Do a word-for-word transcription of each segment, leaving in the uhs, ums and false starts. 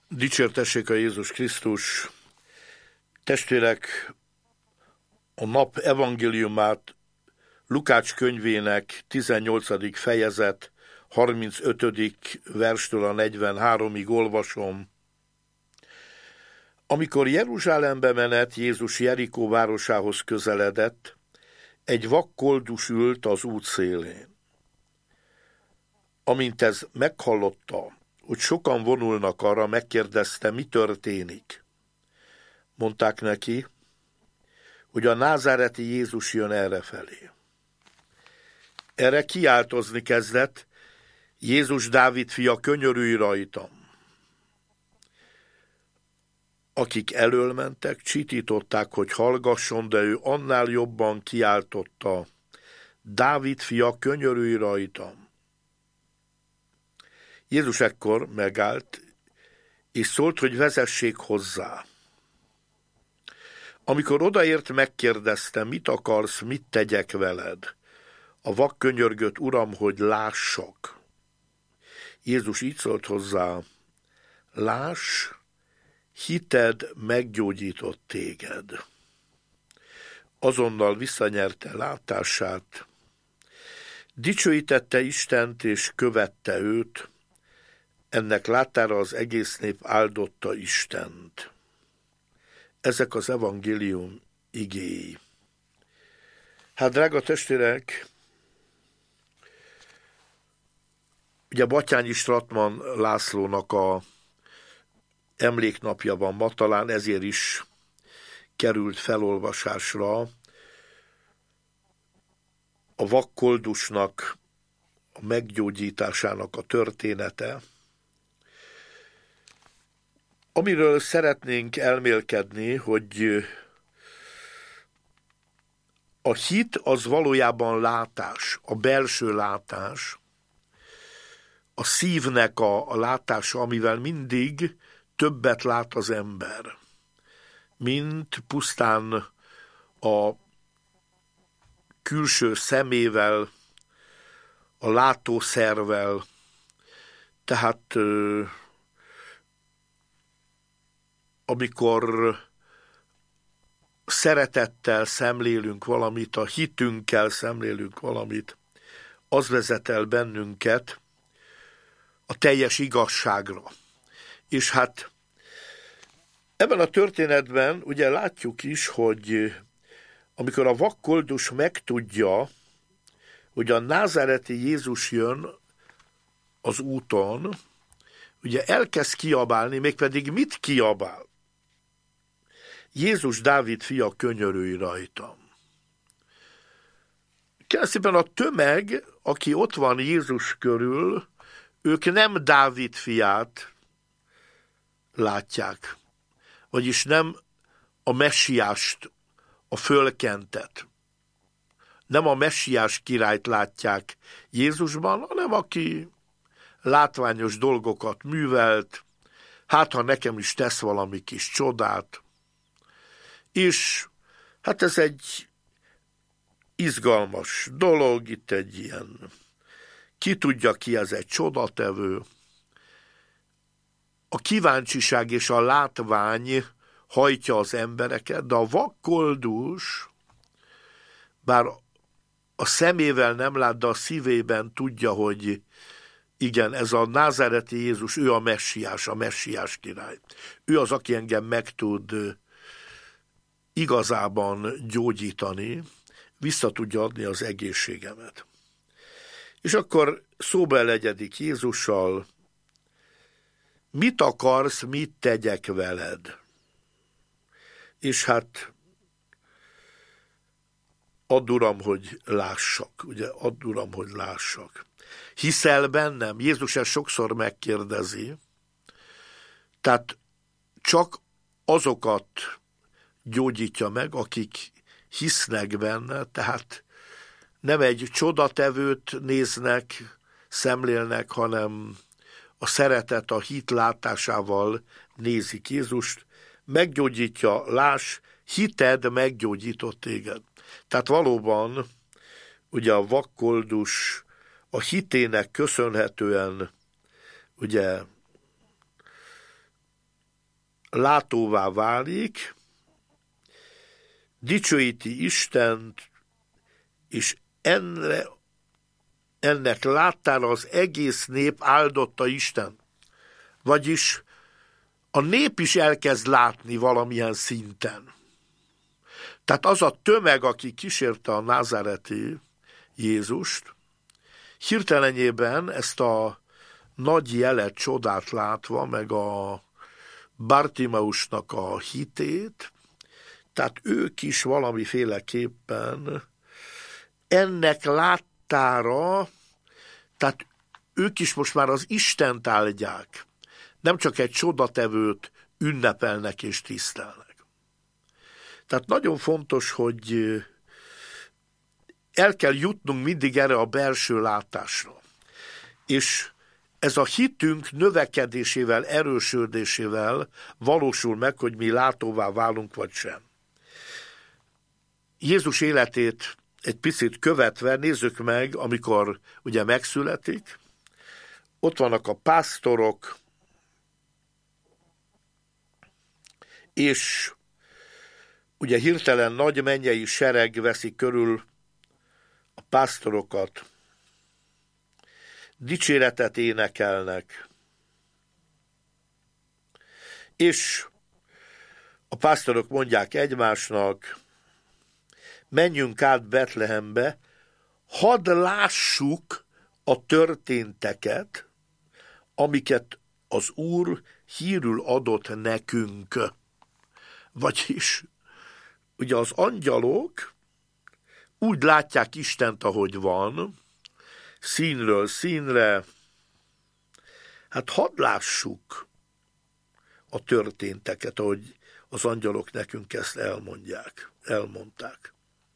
Dicsértessék a Jézus Krisztus! Testvérek, a nap evangéliumát Lukács könyvének tizennyolcadik fejezet harmincötödik verstől a negyvenháromig olvasom. Amikor Jeruzsálembe menet Jézus Jerikó városához közeledett, egy vak koldus ült az út szélén. Amint ez meghallotta, hogy sokan vonulnak arra, megkérdezte, mi történik. Mondták neki, hogy a názáreti Jézus jön errefelé. Erre kiáltozni kezdett, Jézus Dávid fia, könyörülj rajtam. Akik elől mentek, csitították, hogy hallgasson, de ő annál jobban kiáltotta, Dávid fia, könyörülj rajtam. Jézus ekkor megállt, és szólt, hogy vezessék hozzá. Amikor odaért, megkérdezte, mit akarsz, mit tegyek veled? A vak könyörgött, Uram, hogy lássak. Jézus így szólt hozzá, láss, hited meggyógyított téged. Azonnal visszanyerte látását, dicsőítette Istent, és követte őt, ennek láttára az egész nép áldotta Istent. Ezek az evangélium igéi. Hát, drága testvérek, ugye Batthyány Stratman Lászlónak a emléknapja van ma, talán ezért is került felolvasásra a vak koldusnak a meggyógyításának a története, amiről szeretnénk elmélkedni, hogy a hit az valójában látás, a belső látás, a szívnek a, a látása, amivel mindig többet lát az ember, mint pusztán a külső szemével, a látószervel. Tehát amikor szeretettel szemlélünk valamit, a hitünkkel szemlélünk valamit, az vezet el bennünket a teljes igazságra. És hát ebben a történetben ugye látjuk is, hogy amikor a vak koldus megtudja, hogy a názáreti Jézus jön az úton, ugye elkezd kiabálni, mégpedig mit kiabál? Jézus Dávid fia, könyörülj rajtam. Kérlek a tömeg, aki ott van Jézus körül, ők nem Dávid fiát látják, vagyis nem a messiást, a fölkentet. Nem a messiás királyt látják Jézusban, hanem aki látványos dolgokat művelt, hát ha nekem is tesz valami kis csodát. És hát ez egy izgalmas dolog, itt egy ilyen, ki tudja ki, ez egy csodatevő. A kíváncsiság és a látvány hajtja az embereket, de a vak koldus, bár a szemével nem lát, de a szívében tudja, hogy igen, ez a názáreti Jézus, ő a messiás, a messiás király. Ő az, aki engem meg tud igazában gyógyítani, vissza tudja adni az egészségemet. És akkor szóba elegyedik Jézussal, mit akarsz, mit tegyek veled? És hát add, Uram, hogy lássak, ugye, add, Uram, hogy lássak. Hiszel bennem? Jézus ezt sokszor megkérdezi. Tehát csak azokat gyógyítja meg, akik hisznek benne, tehát nem egy csodatevőt néznek, szemlélnek, hanem a szeretet, a hit látásával nézik Jézust, meggyógyítja, láss, hited meggyógyított téged. Tehát valóban ugye a vak koldus a hitének köszönhetően ugye látóvá válik, dicsőíti Istent, és ennek, ennek láttára az egész nép áldotta Isten. Vagyis a nép is elkezd látni valamilyen szinten. Tehát az a tömeg, aki kísérte a názáreti Jézust, hirtelenjében ezt a nagy jelet, csodát látva, meg a Bartimeusnak a hitét, tehát ők is valamiféleképpen ennek láttára, tehát ők is most már az Istent áldják, nem csak egy csodatevőt ünnepelnek és tisztelnek. Tehát nagyon fontos, hogy el kell jutnunk mindig erre a belső látásra. És ez a hitünk növekedésével, erősödésével valósul meg, hogy mi látóvá válunk, vagy sem. Jézus életét egy picit követve nézzük meg, amikor ugye megszületik, ott vannak a pásztorok, és ugye hirtelen nagy mennyei sereg veszi körül a pásztorokat, dicséretet énekelnek, és a pásztorok mondják egymásnak, menjünk át Betlehembe, hadd lássuk a történteket, amiket az Úr hírül adott nekünk. Vagyis, ugye az angyalok úgy látják Istent, ahogy van, színről színre, hát hadd lássuk a történteket, ahogy az angyalok nekünk ezt elmondják, elmondták.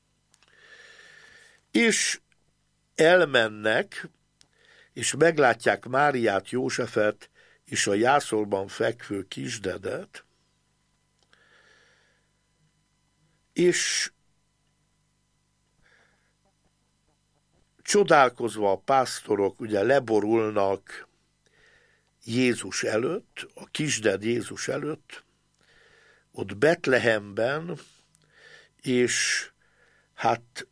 És elmennek, és meglátják Máriát, Józsefet és a jászolban fekvő kisdedet, és csodálkozva a pásztorok ugye leborulnak Jézus előtt, a kisded Jézus előtt, ott Betlehemben, és hát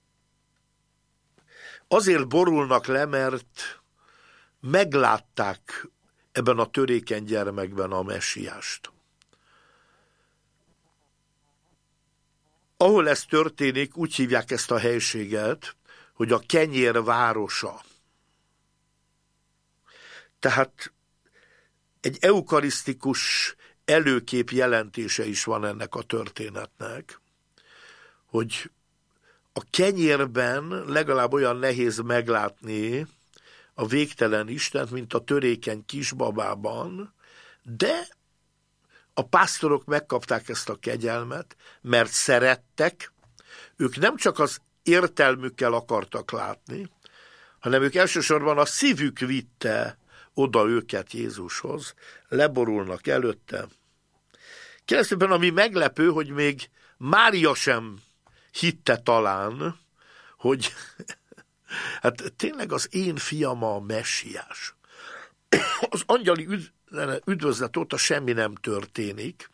azért borulnak le, mert meglátták ebben a törékeny gyermekben a messiást. Ahol ez történik, úgy hívják ezt a helységet, hogy a kenyér városa. Tehát egy eukarisztikus előkép jelentése is van ennek a történetnek, hogy a kenyérben legalább olyan nehéz meglátni a végtelen Istent, mint a törékeny kisbabában, de a pásztorok megkapták ezt a kegyelmet, mert szerettek, ők nem csak az értelmükkel akartak látni, hanem ők elsősorban a szívük vitte oda őket Jézushoz, leborulnak előtte. Kérdezőben, ami meglepő, hogy még Mária sem hitte talán, hogy hát tényleg az én fiam a messiás. Az angyali üdvözlet óta semmi nem történik.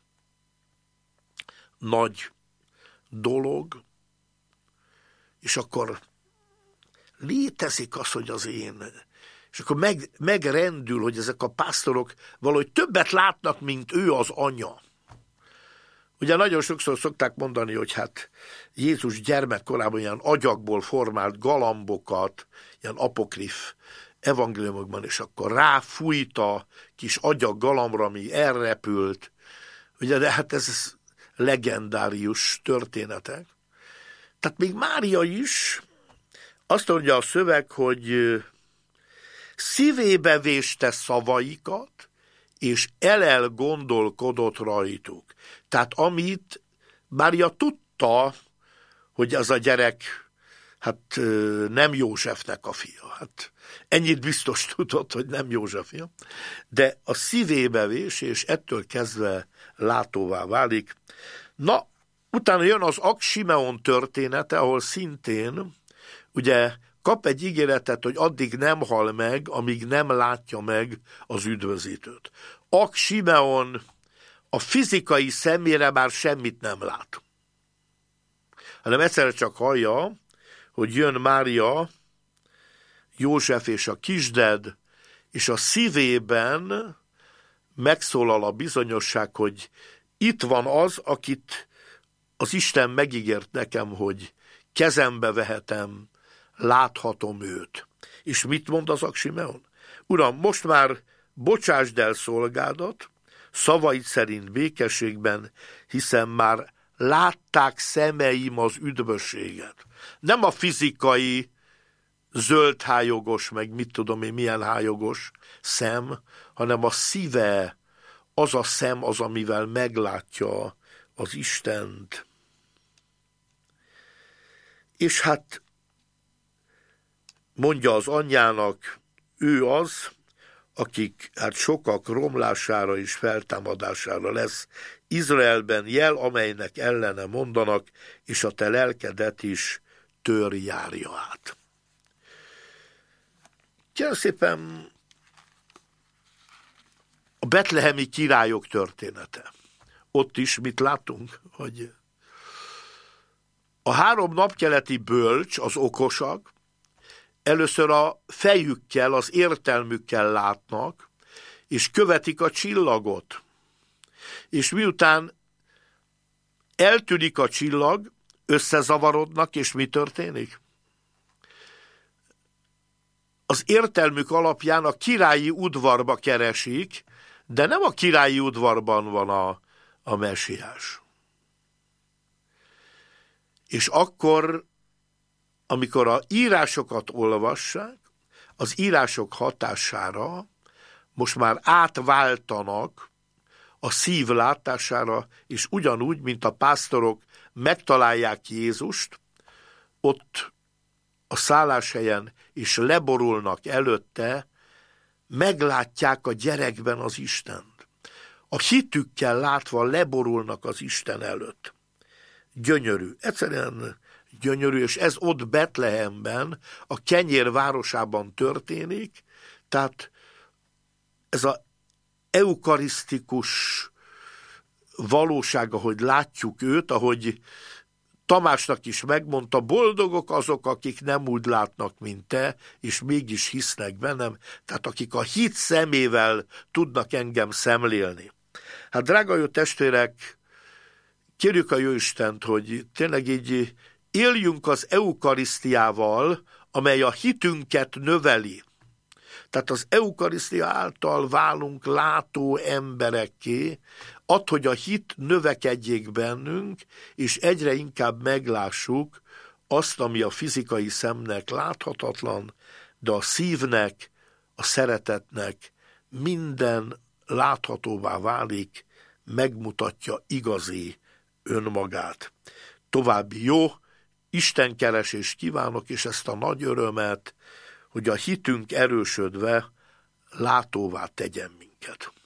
Nagy dolog, és akkor létezik az, hogy az én. És akkor meg, megrendül, hogy ezek a pásztorok valahogy többet látnak, mint ő az anya. Ugye nagyon sokszor szokták mondani, hogy hát Jézus gyermekkorában ilyen agyagból formált galambokat, ilyen apokrif evangéliumokban, és akkor ráfújt a kis agyag galambra, ami elrepült. Ugye, de hát ez legendárius történetek. Tehát még Mária is azt mondja a szöveg, hogy szívébe véste szavaikat, és elel gondolkodott rajtuk. Tehát amit Mária tudta, hogy az a gyerek hát nem Józsefnek a fia. Hát ennyit biztos tudott, hogy nem József fia. De a szívébe vés, és ettől kezdve látóvá válik. Na, utána jön az Ak-Simeon története, ahol szintén ugye kap egy ígéretet, hogy addig nem hal meg, amíg nem látja meg az üdvözítőt. Ak-Simeon a fizikai szemére már semmit nem lát, hanem egyszerre csak hallja, hogy jön Mária, József és a kisded, és a szívében megszólal a bizonyosság, hogy itt van az, akit az Isten megígért nekem, hogy kezembe vehetem, láthatom őt. És mit mond az Simeon? Uram, most már bocsásd el szolgádat, szavaid szerint békességben, hiszen már látták szemeim az üdvösséget. Nem a fizikai zöld hályogos, meg mit tudom én, milyen hályogos szem, hanem a szíve, az a szem az, amivel meglátja az Istent. És hát mondja az anyjának, ő az, akik hát sokak romlására és feltámadására lesz Izraelben jel, amelynek ellene mondanak, és a te lelkedet is tör járja át. Kérem szépen, a betlehemi királyok története. Ott is mit látunk, hogy a három napkeleti bölcs, az okosak, először a fejükkel, az értelmükkel látnak, és követik a csillagot. És miután eltűnik a csillag, összezavarodnak, és mi történik? Az értelmük alapján a királyi udvarba keresik, de nem a királyi udvarban van a, a mesiás. És akkor, amikor a írásokat olvassák, az írások hatására most már átváltanak a szív látására, és ugyanúgy, mint a pásztorok megtalálják Jézust, ott a szálláshelyen, és leborulnak előtte, meglátják a gyerekben az Istent. A hitükkel látva leborulnak az Isten előtt. Gyönyörű, egyszerűen gyönyörű, és ez ott Betlehemben, a kenyér városában történik, tehát ez az eukarisztikus valóság, ahogy látjuk őt, ahogy Tamásnak is megmondta, boldogok azok, akik nem úgy látnak, mint te, és mégis hisznek bennem, tehát akik a hit szemével tudnak engem szemlélni. Hát drága jó testvérek, kérjük a Jóistent, hogy tényleg így éljünk az eukarisztiával, amely a hitünket növeli. Tehát az eukarisztia által válunk látó emberekké, add, hogy a hit növekedjék bennünk, és egyre inkább meglássuk azt, ami a fizikai szemnek láthatatlan, de a szívnek, a szeretetnek minden láthatóvá válik, megmutatja igazi önmagát. További jó istenkeresést kívánok, és ezt a nagy örömet, hogy a hitünk erősödve látóvá tegyen minket.